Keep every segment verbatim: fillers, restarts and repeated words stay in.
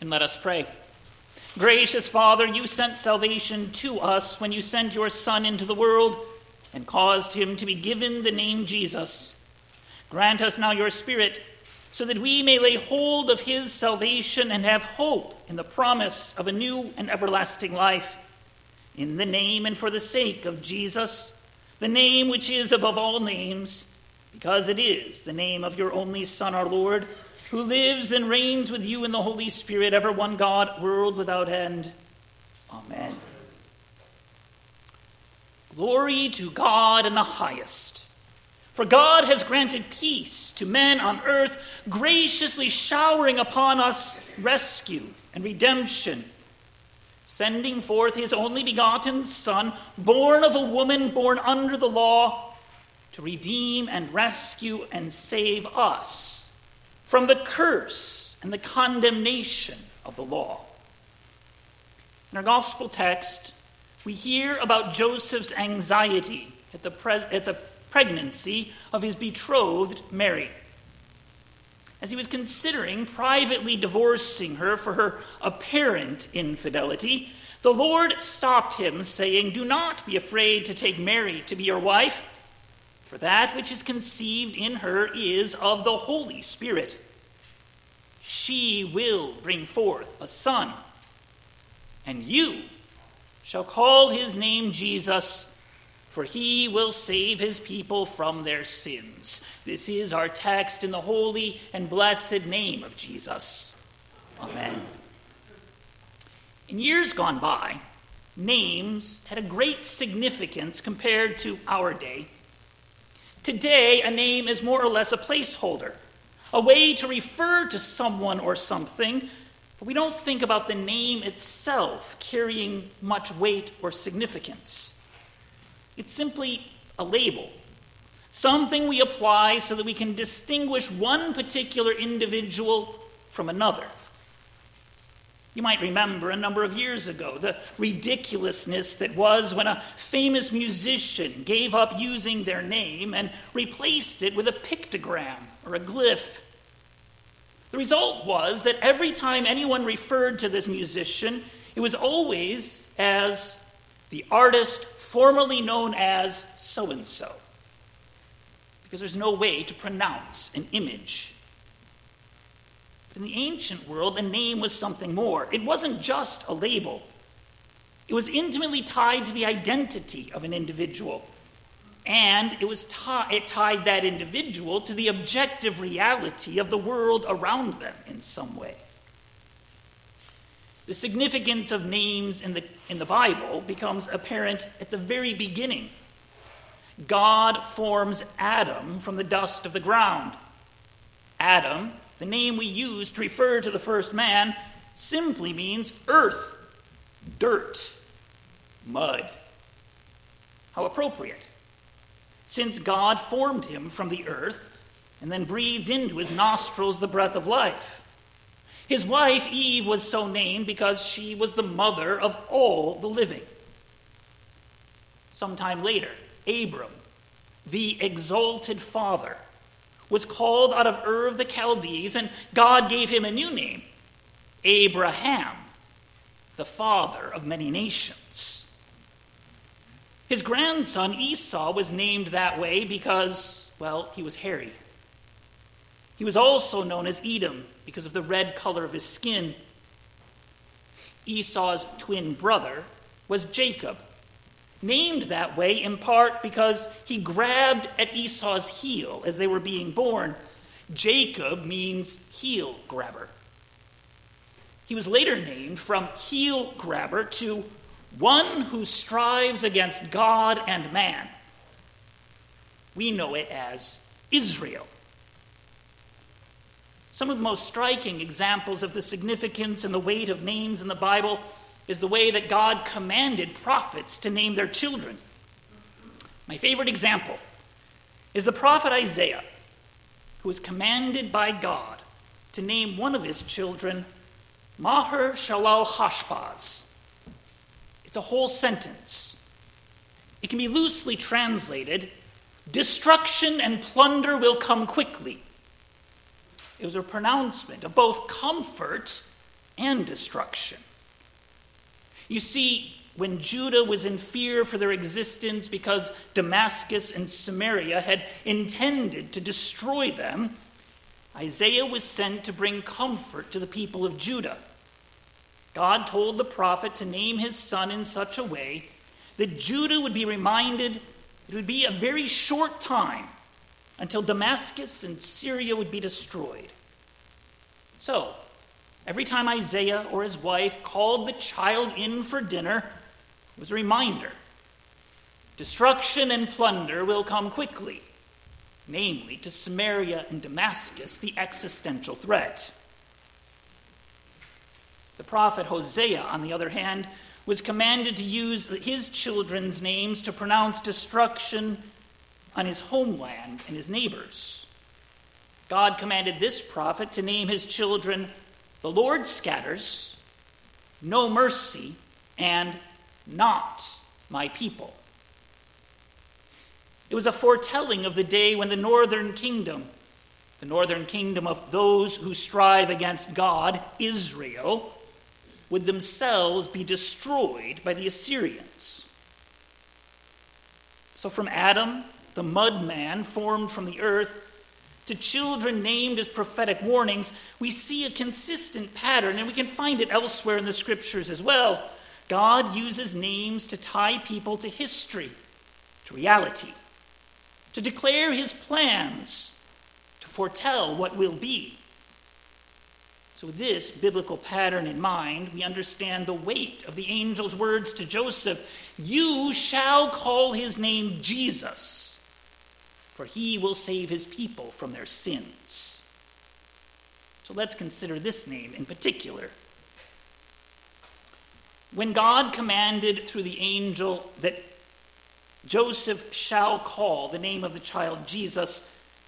And let us pray. Gracious Father, you sent salvation to us when you sent your Son into the world and caused him to be given the name Jesus. Grant us now your Spirit, so that we may lay hold of his salvation and have hope in the promise of a new and everlasting life. In the name and for the sake of Jesus, the name which is above all names, because it is the name of your only Son, our Lord, who lives and reigns with you in the Holy Spirit, ever one God, world without end. Amen. Glory to God in the highest. For God has granted peace to men on earth, graciously showering upon us rescue and redemption, sending forth his only begotten Son, born of a woman, born under the law, to redeem and rescue and save us from the curse and the condemnation of the law. In our gospel text, we hear about Joseph's anxiety at the, pre- at the pregnancy of his betrothed Mary. As he was considering privately divorcing her for her apparent infidelity, the Lord stopped him, saying, "Do not be afraid to take Mary to be your wife, for that which is conceived in her is of the Holy Spirit. She will bring forth a son, and you shall call his name Jesus, for he will save his people from their sins." This is our text in the holy and blessed name of Jesus. Amen. In years gone by, names had a great significance compared to our day. Today, a name is more or less a placeholder, a way to refer to someone or something, but we don't think about the name itself carrying much weight or significance. It's simply a label, something we apply so that we can distinguish one particular individual from another. You might remember a number of years ago the ridiculousness that was when a famous musician gave up using their name and replaced it with a pictogram or a glyph. The result was that every time anyone referred to this musician, it was always as the artist formerly known as so-and-so, because there's no way to pronounce an image. In the ancient world, a name was something more. It wasn't just a label. It was intimately tied to the identity of an individual. And it was ti- it tied that individual to the objective reality of the world around them in some way. The significance of names in the, in the Bible becomes apparent at the very beginning. God forms Adam from the dust of the ground. Adam, the name we use to refer to the first man, simply means earth, dirt, mud. How appropriate, since God formed him from the earth and then breathed into his nostrils the breath of life. His wife, Eve, was so named because she was the mother of all the living. Sometime later, Abram, the exalted father, was called out of Ur of the Chaldees, and God gave him a new name, Abraham, the father of many nations. His grandson Esau was named that way because, well, he was hairy. He was also known as Edom because of the red color of his skin. Esau's twin brother was Jacob, named that way in part because he grabbed at Esau's heel as they were being born. Jacob means heel grabber. He was later named from heel grabber to one who strives against God and man. We know it as Israel. Some of the most striking examples of the significance and the weight of names in the Bible is the way that God commanded prophets to name their children. My favorite example is the prophet Isaiah, who was commanded by God to name one of his children Maher-shalal-Hashbaz. It's a whole sentence. It can be loosely translated, "Destruction and plunder will come quickly." It was a pronouncement of both comfort and destruction. You see, when Judah was in fear for their existence because Damascus and Samaria had intended to destroy them, Isaiah was sent to bring comfort to the people of Judah. God told the prophet to name his son in such a way that Judah would be reminded it would be a very short time until Damascus and Syria would be destroyed. So, every time Isaiah or his wife called the child in for dinner, it was a reminder. Destruction and plunder will come quickly, namely to Samaria and Damascus, the existential threat. The prophet Hosea, on the other hand, was commanded to use his children's names to pronounce destruction on his homeland and his neighbors. God commanded this prophet to name his children, "The Lord scatters," "No mercy," and "Not my people." It was a foretelling of the day when the northern kingdom, the northern kingdom of those who strive against God, Israel, would themselves be destroyed by the Assyrians. So from Adam, the mud man formed from the earth, to children named as prophetic warnings, we see a consistent pattern, and we can find it elsewhere in the scriptures as well. God uses names to tie people to history, to reality, to declare his plans, to foretell what will be. So with this biblical pattern in mind, we understand the weight of the angel's words to Joseph. "You shall call his name Jesus, for he will save his people from their sins." So let's consider this name in particular. When God commanded through the angel that Joseph shall call the name of the child Jesus,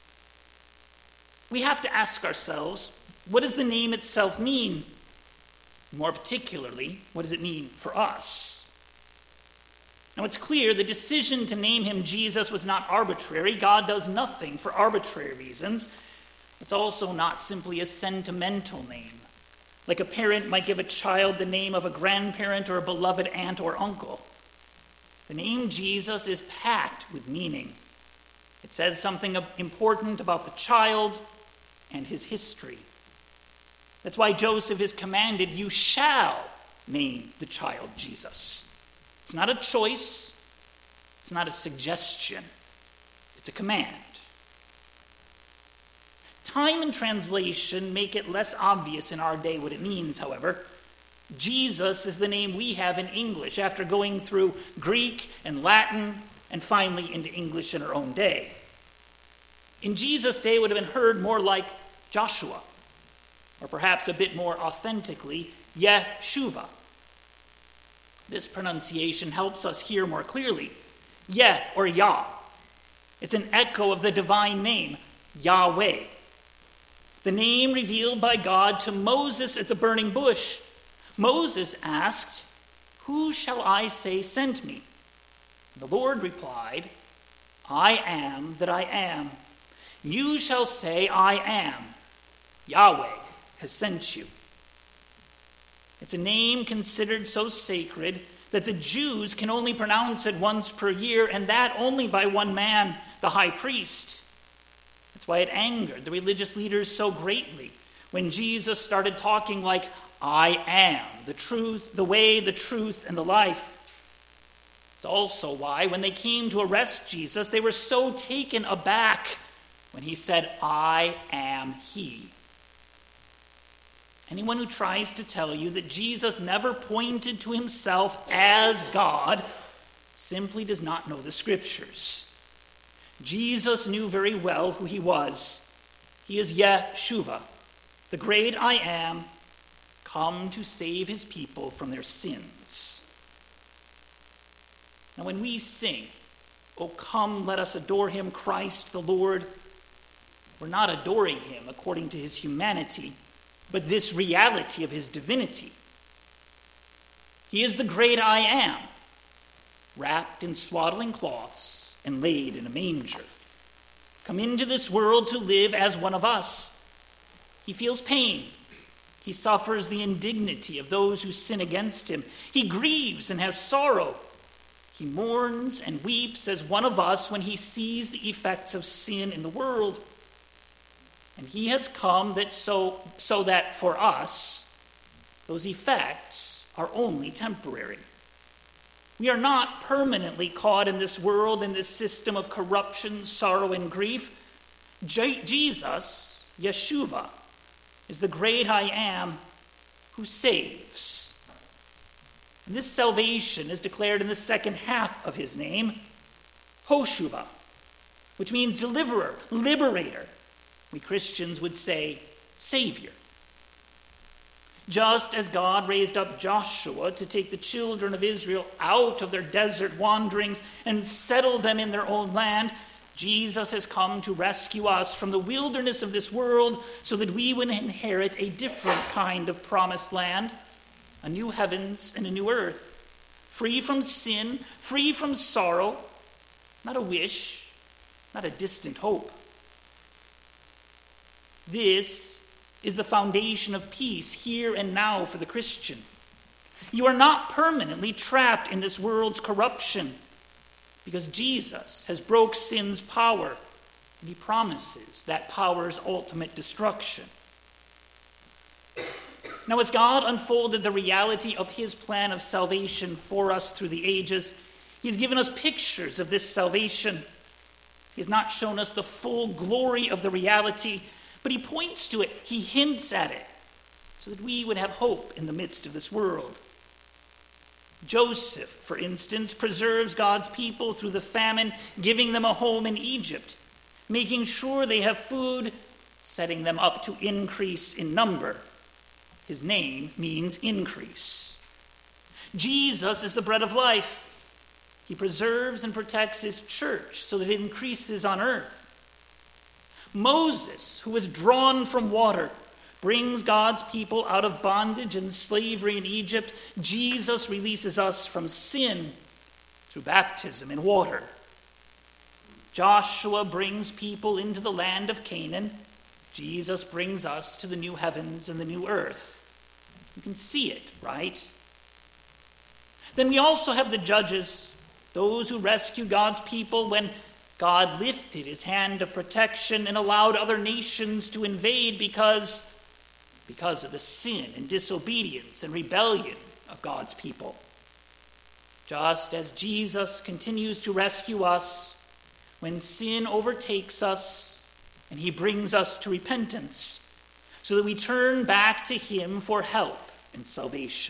we have to ask ourselves, what does the name itself mean? More particularly, what does it mean for us? Now, it's clear the decision to name him Jesus was not arbitrary. God does nothing for arbitrary reasons. It's also not simply a sentimental name, like a parent might give a child the name of a grandparent or a beloved aunt or uncle. The name Jesus is packed with meaning. It says something important about the child and his history. That's why Joseph is commanded, "You shall name the child Jesus." It's not a choice. It's not a suggestion. It's a command. Time and translation make it less obvious in our day what it means, however. Jesus is the name we have in English after going through Greek and Latin and finally into English in our own day. In Jesus' day, it would have been heard more like Joshua, or perhaps a bit more authentically, Yeshua. This pronunciation helps us hear more clearly. Yeh, or Yah. It's an echo of the divine name, Yahweh. The name revealed by God to Moses at the burning bush. Moses asked, "Who shall I say sent me?" And the Lord replied, "I am that I am. You shall say, I am. Yahweh has sent you." It's a name considered so sacred that the Jews can only pronounce it once per year, and that only by one man, the high priest. That's why it angered the religious leaders so greatly when Jesus started talking like, "I am the truth, the way, the truth, and the life." It's also why when they came to arrest Jesus, they were so taken aback when he said, "I am he." Anyone who tries to tell you that Jesus never pointed to himself as God simply does not know the scriptures. Jesus knew very well who he was. He is Yeshua, the great I am, come to save his people from their sins. Now when we sing, "O come, let us adore him, Christ the Lord," we're not adoring him according to his humanity, but this reality of his divinity. He is the great I am, wrapped in swaddling cloths and laid in a manger, come into this world to live as one of us. He feels pain. He suffers the indignity of those who sin against him. He grieves and has sorrow. He mourns and weeps as one of us when he sees the effects of sin in the world. And he has come that so, so that for us, those effects are only temporary. We are not permanently caught in this world, in this system of corruption, sorrow, and grief. Je- Jesus, Yeshua, is the great I am who saves. And this salvation is declared in the second half of his name, Hoshuvah, which means deliverer, liberator. We Christians would say Savior. Just as God raised up Joshua to take the children of Israel out of their desert wanderings and settle them in their own land, Jesus has come to rescue us from the wilderness of this world so that we would inherit a different kind of promised land, a new heavens and a new earth, free from sin, free from sorrow, not a wish, not a distant hope. This is the foundation of peace here and now for the Christian. You are not permanently trapped in this world's corruption because Jesus has broke sin's power, and he promises that power's ultimate destruction. Now, as God unfolded the reality of his plan of salvation for us through the ages, he's given us pictures of this salvation. He has not shown us the full glory of the reality, but he points to it, he hints at it, so that we would have hope in the midst of this world. Joseph, for instance, preserves God's people through the famine, giving them a home in Egypt, making sure they have food, setting them up to increase in number. His name means increase. Jesus is the bread of life. He preserves and protects his church so that it increases on earth. Moses, who was drawn from water, brings God's people out of bondage and slavery in Egypt. Jesus releases us from sin through baptism in water. Joshua brings people into the land of Canaan. Jesus brings us to the new heavens and the new earth. You can see it, right? Then we also have the judges, those who rescue God's people when God lifted his hand of protection and allowed other nations to invade because, because of the sin and disobedience and rebellion of God's people. Just as Jesus continues to rescue us when sin overtakes us and he brings us to repentance so that we turn back to him for help and salvation.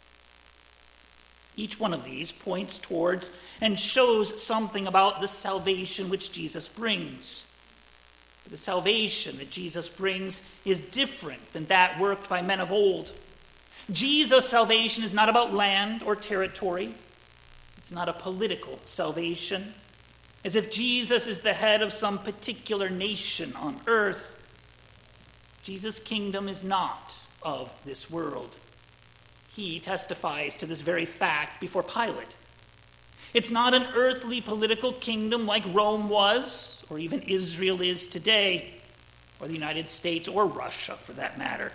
Each one of these points towards and shows something about the salvation which Jesus brings. The salvation that Jesus brings is different than that worked by men of old. Jesus' salvation is not about land or territory. It's not a political salvation, as if Jesus is the head of some particular nation on earth. Jesus' kingdom is not of this world. He testifies to this very fact before Pilate. It's not an earthly political kingdom like Rome was, or even Israel is today, or the United States, or Russia for that matter.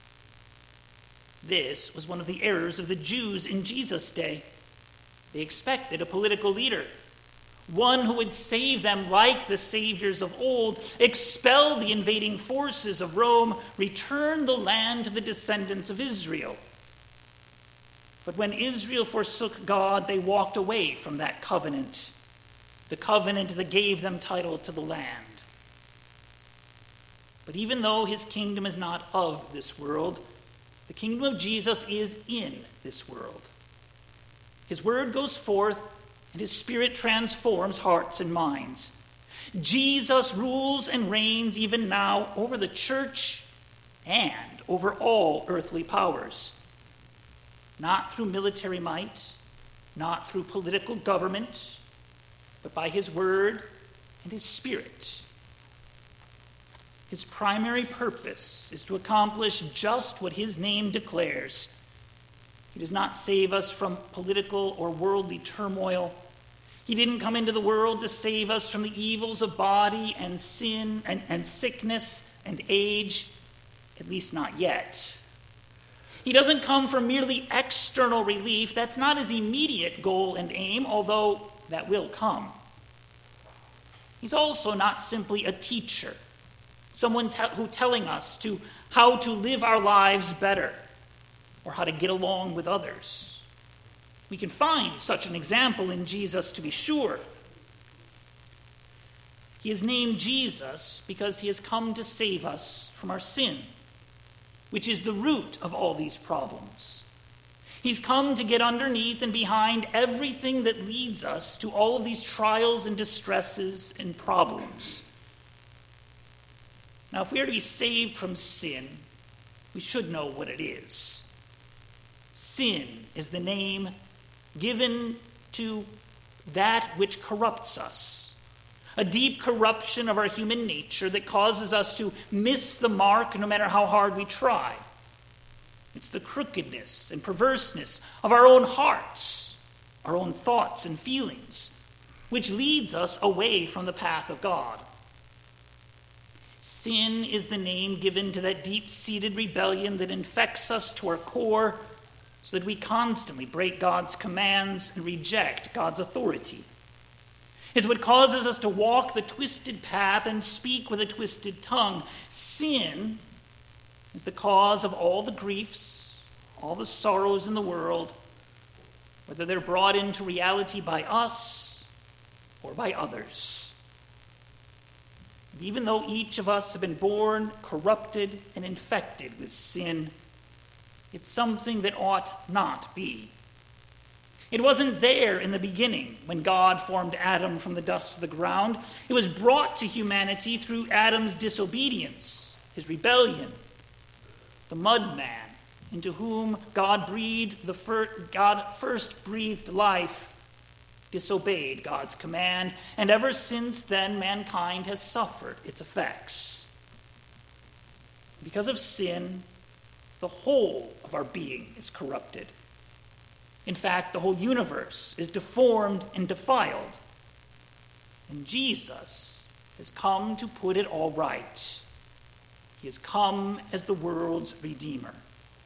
This was one of the errors of the Jews in Jesus' day. They expected a political leader, one who would save them like the saviors of old, expel the invading forces of Rome, return the land to the descendants of Israel. But when Israel forsook God, they walked away from that covenant, the covenant that gave them title to the land. But even though his kingdom is not of this world, the kingdom of Jesus is in this world. His word goes forth, and his spirit transforms hearts and minds. Jesus rules and reigns even now over the church and over all earthly powers. Not through military might, not through political government, but by his word and his spirit. His primary purpose is to accomplish just what his name declares. He does not save us from political or worldly turmoil. He didn't come into the world to save us from the evils of body and sin and, and sickness and age, at least not yet. He doesn't come for merely external relief. That's not his immediate goal and aim, although that will come. He's also not simply a teacher, someone te- who telling us to how to live our lives better or how to get along with others. We can find such an example in Jesus, to be sure. He is named Jesus because he has come to save us from our sin, which is the root of all these problems. He's come to get underneath and behind everything that leads us to all of these trials and distresses and problems. Now, if we are to be saved from sin, we should know what it is. Sin is the name given to that which corrupts us, a deep corruption of our human nature that causes us to miss the mark no matter how hard we try. It's the crookedness and perverseness of our own hearts, our own thoughts and feelings, which leads us away from the path of God. Sin is the name given to that deep-seated rebellion that infects us to our core so that we constantly break God's commands and reject God's authority. It's what causes us to walk the twisted path and speak with a twisted tongue. Sin is the cause of all the griefs, all the sorrows in the world, whether they're brought into reality by us or by others. And even though each of us have been born corrupted and infected with sin, it's something that ought not be. It wasn't there in the beginning when God formed Adam from the dust of the ground. It was brought to humanity through Adam's disobedience, his rebellion. The mud man, into whom God breathed the fir- God first breathed life, disobeyed God's command, and ever since then mankind has suffered its effects. Because of sin, the whole of our being is corrupted. In fact, the whole universe is deformed and defiled. And Jesus has come to put it all right. He has come as the world's Redeemer.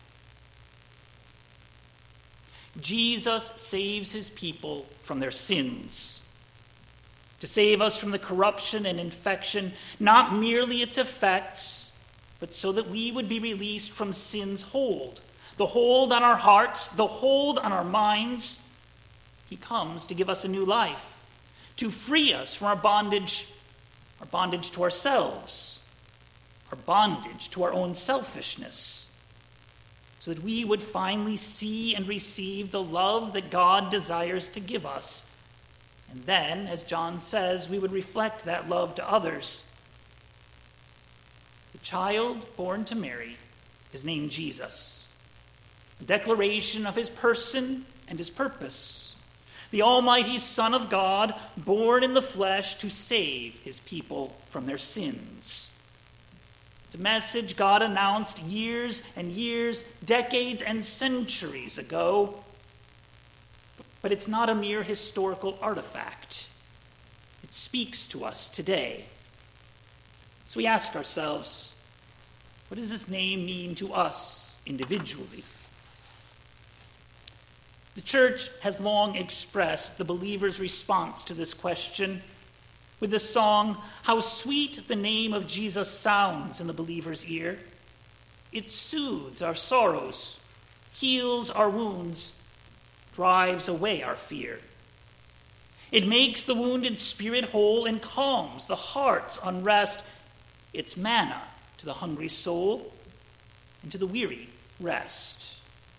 Jesus saves his people from their sins, to save us from the corruption and infection, not merely its effects, but so that we would be released from sin's hold, the hold on our hearts, the hold on our minds. He comes to give us a new life, to free us from our bondage, our bondage to ourselves, our bondage to our own selfishness, so that we would finally see and receive the love that God desires to give us. And then, as John says, we would reflect that love to others. The child born to Mary is named Jesus, a declaration of his person and his purpose. The almighty Son of God, born in the flesh to save his people from their sins. It's a message God announced years and years, decades and centuries ago. But it's not a mere historical artifact. It speaks to us today. So we ask ourselves, what does this name mean to us individually? The church has long expressed the believer's response to this question with the song, "How Sweet the Name of Jesus Sounds in the Believer's Ear." It soothes our sorrows, heals our wounds, drives away our fear. It makes the wounded spirit whole and calms the heart's unrest. It's manna to the hungry soul and to the weary rest.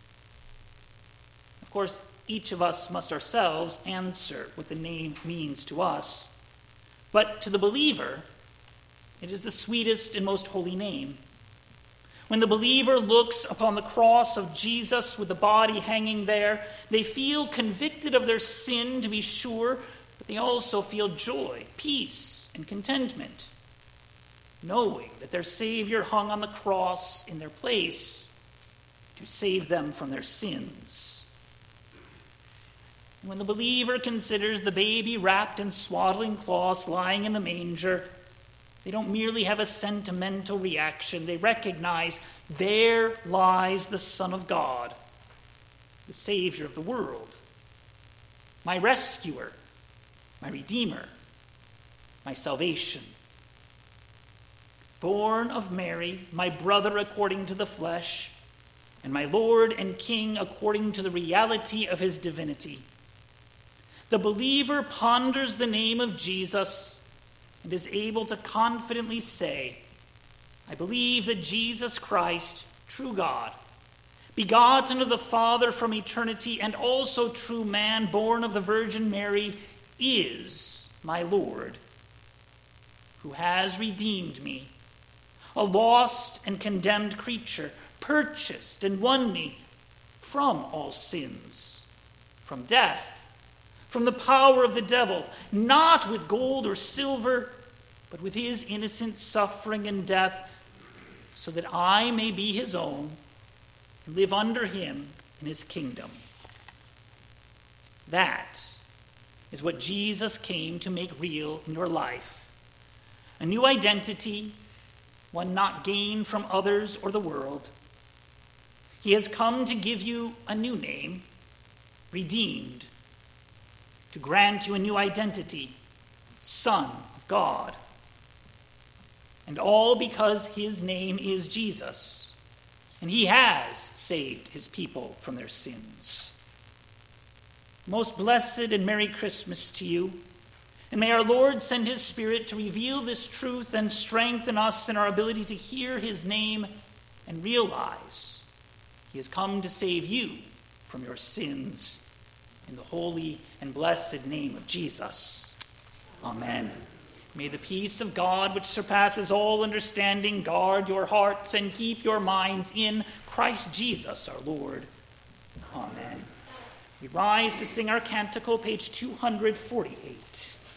Of course, each of us must ourselves answer what the name means to us. But to the believer, it is the sweetest and most holy name. When the believer looks upon the cross of Jesus with the body hanging there, they feel convicted of their sin, to be sure, but they also feel joy, peace, and contentment, knowing that their Savior hung on the cross in their place to save them from their sins. When the believer considers the baby wrapped in swaddling cloths lying in the manger, They don't merely have a sentimental reaction. They recognize there lies the Son of God, the Savior of the world, my rescuer, my Redeemer, my salvation. Born of Mary, my brother according to the flesh, and my Lord and King according to the reality of his divinity. The believer ponders the name of Jesus and is able to confidently say, I believe that Jesus Christ, true God, begotten of the Father from eternity, and also true man, born of the Virgin Mary, is my Lord, who has redeemed me, a lost and condemned creature, purchased and won me from all sins, from death, from the power of the devil, not with gold or silver, but with his innocent suffering and death, so that I may be his own and live under him in his kingdom. That is what Jesus came to make real in your life. A new identity, one not gained from others or the world. He has come to give you a new name, redeemed, to grant you a new identity, Son of God. And all because his name is Jesus, and he has saved his people from their sins. Most blessed and Merry Christmas to you, and may our Lord send his Spirit to reveal this truth and strengthen us in our ability to hear his name and realize he has come to save you from your sins. In the holy and blessed name of Jesus. Amen. May the peace of God, which surpasses all understanding, guard your hearts and keep your minds in Christ Jesus our Lord. Amen. We rise to sing our canticle, page two forty-eight.